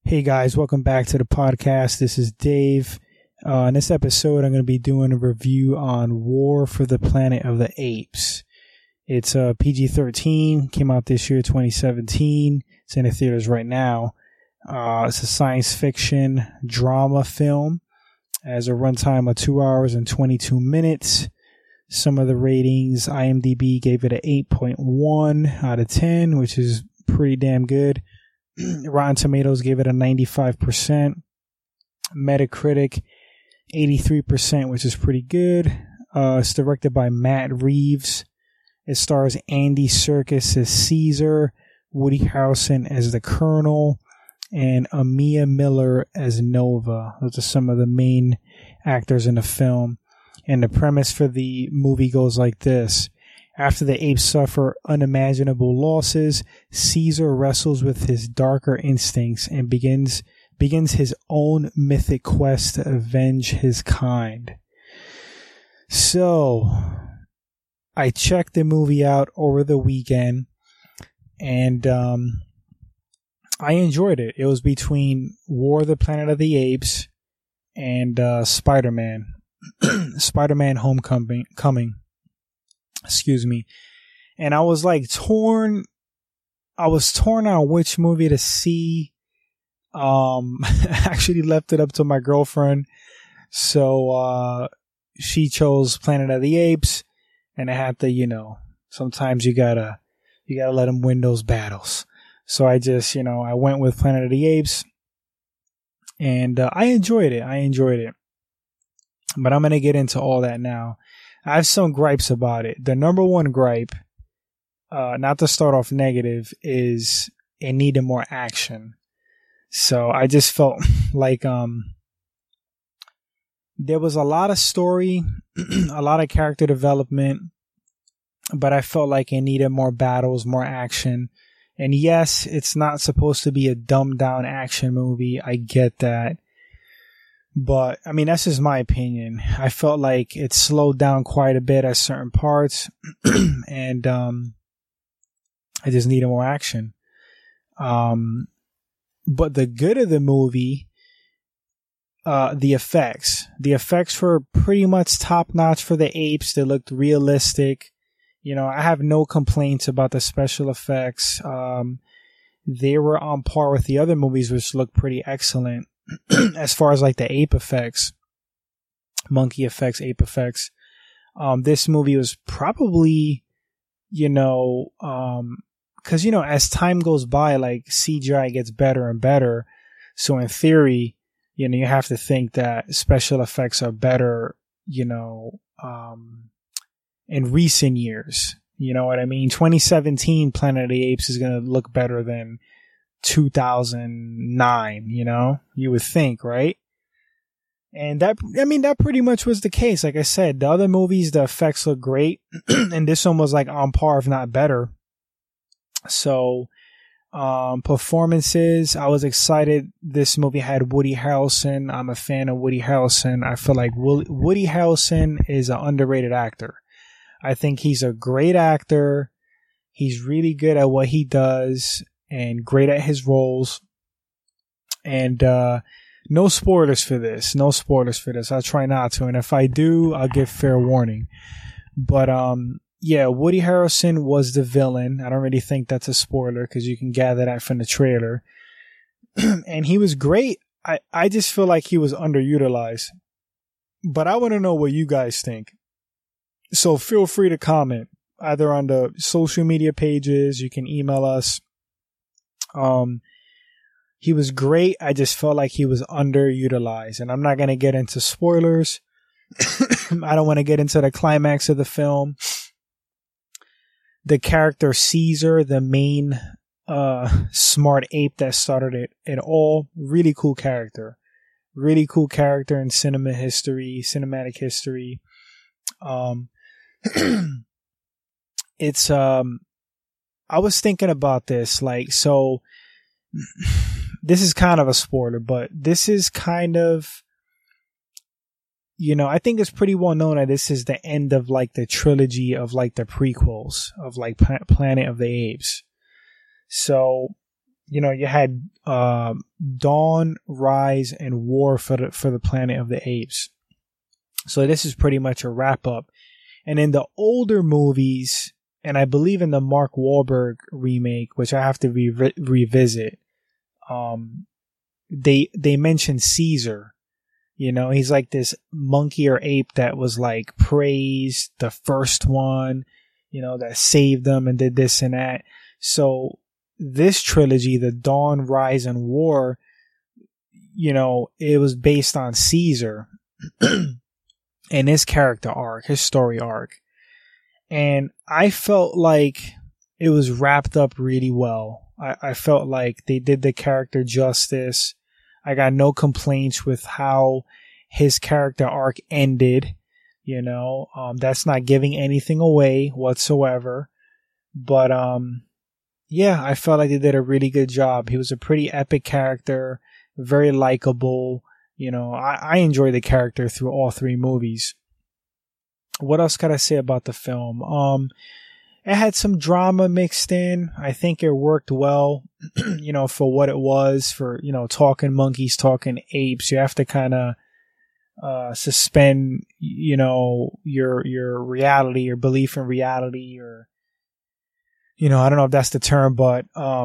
Hey guys, welcome back to the podcast. This is Dave. In this episode, I'm going to be doing a review on War for the Planet of the Apes. It's PG-13, came out this year, 2017. It's in the theaters right now. It's a science fiction drama film. It has a runtime of 2 hours and 22 minutes. Some of the ratings, IMDb gave it an 8.1 out of 10, which is pretty damn good. Rotten Tomatoes gave it a 95%. Metacritic, 83%, which is pretty good. It's directed by Matt Reeves. It stars Andy Serkis as Caesar, Woody Harrelson as the Colonel, and Amia Miller as Nova. Those are some of the main actors in the film. And the premise for the movie goes like this. After the apes suffer unimaginable losses, Caesar wrestles with his darker instincts and begins his own mythic quest to avenge his kind. So, I checked the movie out over the weekend, and I enjoyed it. It was between War of the Planet of the Apes and Spider-Man. Spider-Man Homecoming. Excuse me. And I was like torn. I was torn on which movie to see. I actually left it up to my girlfriend. So she chose Planet of the Apes. And I had to, sometimes you gotta let them win those battles. So I just, I went with Planet of the Apes. And I enjoyed it. But I'm going to get into all that now. I have some gripes about it. The number one gripe, not to start off negative, is it needed more action. So I just felt like there was a lot of story, a lot of character development, but I felt like it needed more battles, more action. And yes, it's not supposed to be a dumbed down action movie. I get that. But, I mean, that's just my opinion. I felt like it slowed down quite a bit at certain parts. And I just needed more action. But the good of the movie, the effects. The effects were pretty much top-notch for the apes. They looked realistic. I have no complaints about the special effects. They were on par with the other movies, which looked pretty excellent. As far as like the ape effects, monkey effects, ape effects, this movie was probably, cause as time goes by, like CGI gets better and better. So in theory, you have to think that special effects are better, in recent years. You know what I mean? 2017 Planet of the Apes is going to look better than 2009, you would think, right? And that pretty much was the case. Like I said, the other movies, the effects look great, and this one was like on par, if not better. So, performances, I was excited. This movie had Woody Harrelson. I'm a fan of Woody Harrelson. I feel like Woody Harrelson is an underrated actor. I think he's a great actor. He's really good at what he does and great at his roles. And no spoilers for this. I'll try not to. And if I do, I'll give fair warning. But Woody Harrelson was the villain. I don't really think that's a spoiler because you can gather that from the trailer. And he was great. I just feel like he was underutilized. But I want to know what you guys think. So feel free to comment either on the social media pages. You can email us. He was great. I just felt like he was underutilized, and I'm not going to get into spoilers. I don't want to get into the climax of the film. The character Caesar, the main, smart ape that started it all, really cool character in cinematic history. It's, I was thinking about this, this is kind of a spoiler, but this is kind of, I think it's pretty well known that this is the end of the trilogy of the prequels of Planet of the Apes. So you had Dawn, Rise, and War for the Planet of the Apes. So this is pretty much a wrap up. And in the older movies, and I believe in the Mark Wahlberg remake, which I have to revisit, they mentioned Caesar. He's like this monkey or ape that was like praised, the first one, that saved them and did this and that. So this trilogy, the Dawn, Rise, and War, it was based on Caesar and his character arc, his story arc. And I felt like it was wrapped up really well. I felt like they did the character justice. I got no complaints with how his character arc ended. That's not giving anything away whatsoever. But, yeah, I felt like they did a really good job. He was a pretty epic character, very likable. I enjoyed the character through all three movies. What else could I say about the film? It had some drama mixed in. I think it worked well, for what it was, for, talking monkeys, talking apes. You have to kind of suspend, your reality, your belief in reality, or, I don't know if that's the term, but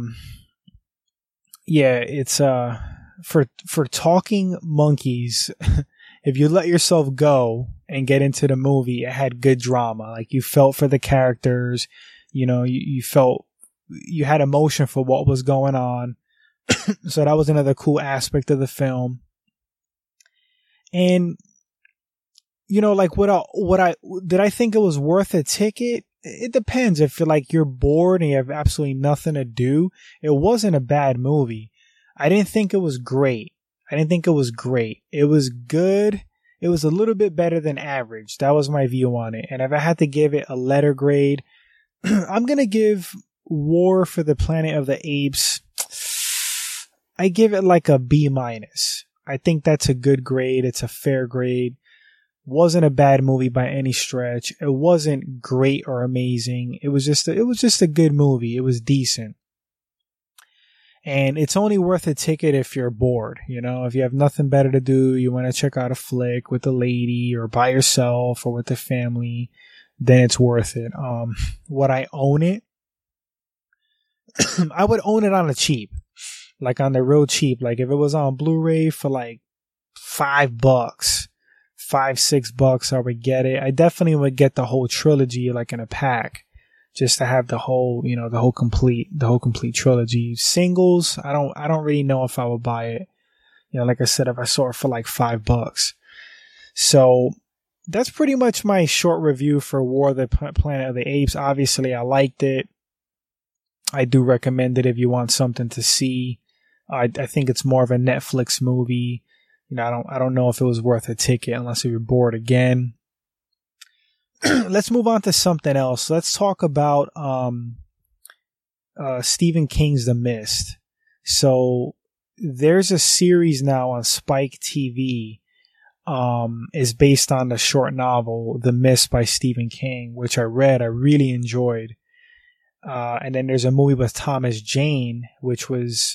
yeah, it's for talking monkeys. If you let yourself go and get into the movie, it had good drama. Like, you felt for the characters, you felt, you had emotion for what was going on. So that was another cool aspect of the film. And, like did I think it was worth a ticket? It depends. If you're bored and you have absolutely nothing to do, it wasn't a bad movie. I didn't think it was great. It was good. It was a little bit better than average. That was my view on it. And if I had to give it a letter grade, I'm going to give War for the Planet of the Apes, I give it like a B-. I think that's a good grade. It's a fair grade. Wasn't a bad movie by any stretch. It wasn't great or amazing. It was just a good movie. It was decent. And it's only worth a ticket if you're bored. If you have nothing better to do, you want to check out a flick with a lady or by yourself or with the family, then it's worth it. Would I own it? I would own it on the cheap, like on the real cheap. Like if it was on Blu-ray for like $5, $5-6, I would get it. I definitely would get the whole trilogy, like in a pack, just to have the whole complete trilogy. Singles, I don't really know if I would buy it. Like I said, if I saw it for like $5. So that's pretty much my short review for War of the Planet of the Apes. Obviously, I liked it. I do recommend it if you want something to see. I think it's more of a Netflix movie. I don't know if it was worth a ticket unless you're bored again. Let's move on to something else. Let's talk about Stephen King's The Mist. So there's a series now on Spike TV. Is based on the short novel The Mist by Stephen King, which I read. I really enjoyed. And then there's a movie with Thomas Jane, which was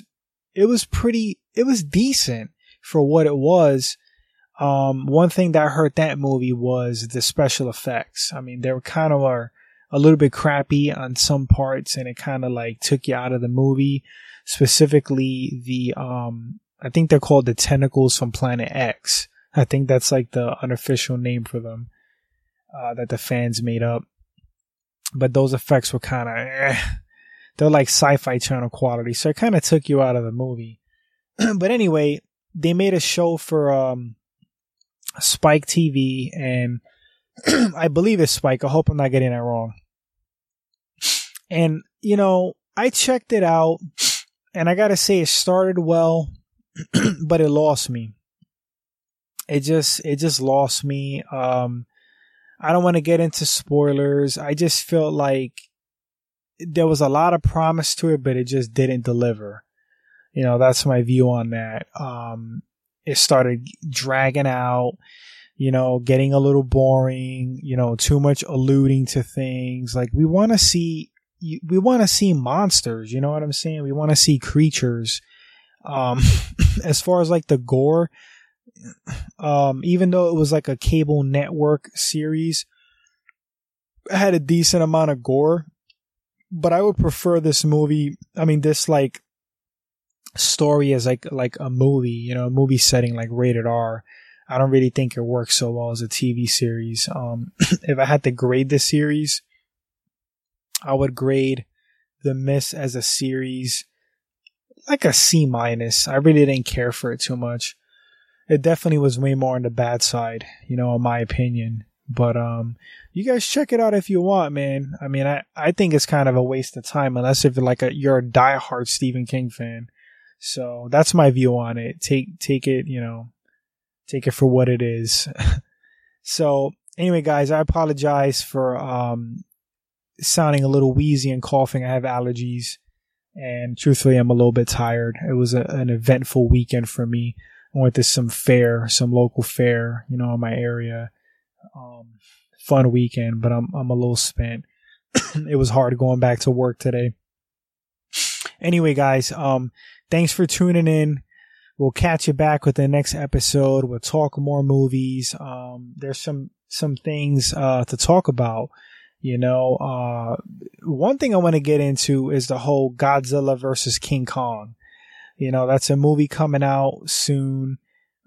decent for what it was. One thing that hurt that movie was the special effects. I mean, they were kind of a little bit crappy on some parts, and it kind of like took you out of the movie. Specifically, I think they're called the tentacles from Planet X. I think that's like the unofficial name for them, that the fans made up. But those effects were kind of, they're like Sci-Fi Channel quality. So it kind of took you out of the movie. But anyway, they made a show for, Spike TV, and I believe it's Spike. I hope I'm not getting that wrong. And, I checked it out, and I gotta say it started well, but it lost me. It just lost me. I don't want to get into spoilers. I just felt like there was a lot of promise to it, but it just didn't deliver. That's my view on that. It started dragging out, getting a little boring, too much alluding to things. Like, we want to see we want to see monsters. You know what I'm saying? We want to see creatures. As far as like the gore, even though it was like a cable network series, it had a decent amount of gore. But I would prefer this movie. I mean, this like story as like a movie, you know, a movie setting like rated R. I don't really think it works so well as a TV series. If I had to grade the series, I would grade The Mist as a series like a C-. I really didn't care for it too much. It definitely was way more on the bad side, you know, in my opinion. But you guys check it out if you want, man. I mean, I think it's kind of a waste of time unless if you're a diehard Stephen King fan. So that's my view on it. Take it, you know, take it for what it is. So anyway, guys, I apologize for sounding a little wheezy and coughing. I have allergies, and truthfully, I'm a little bit tired. It was an eventful weekend for me. I went to some local fair, you know, in my area. Fun weekend, but I'm a little spent. It was hard going back to work today. Anyway, guys, thanks for tuning in. We'll catch you back with the next episode. We'll talk more movies. There's some things to talk about. You know, one thing I want to get into is the whole Godzilla versus King Kong. You know, that's a movie coming out soon.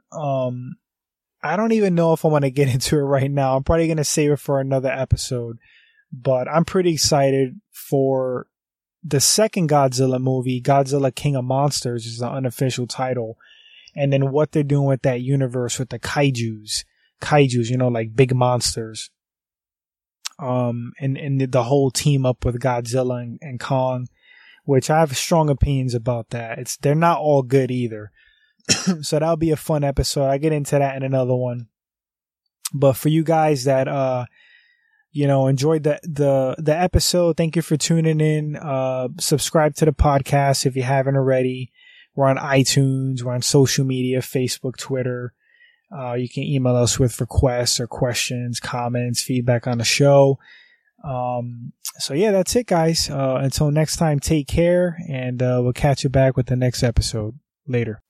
I don't even know if I want to get into it right now. I'm probably going to save it for another episode. But I'm pretty excited for the second Godzilla movie, Godzilla King of Monsters is the unofficial title. And then what they're doing with that universe with the kaijus, you know, like big monsters. And the whole team up with Godzilla and Kong, which I have strong opinions about that. They're not all good either. So that'll be a fun episode. I'll get into that in another one. But for you guys that, you know, enjoyed the episode, thank you for tuning in. Subscribe to the podcast if you haven't already. We're on iTunes. We're on social media, Facebook, Twitter. You can email us with requests or questions, comments, feedback on the show. So yeah, that's it, guys. Until next time, take care, and we'll catch you back with the next episode. Later.